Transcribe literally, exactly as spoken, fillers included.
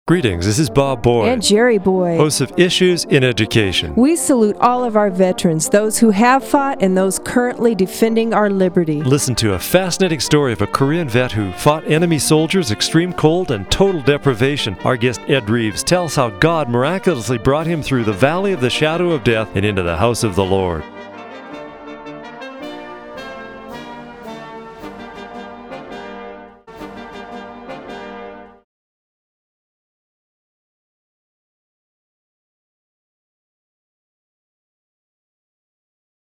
Greetings, this is Bob Boyd, and Jerry Boyd, hosts of Issues in Education. We salute all of our veterans, those who have fought and those currently defending our liberty. Listen to a fascinating story of a Korean vet who fought enemy soldiers, extreme cold, and total deprivation. Our guest Ed Reeves tells how God miraculously brought him through the valley of the shadow of death and into the house of the Lord.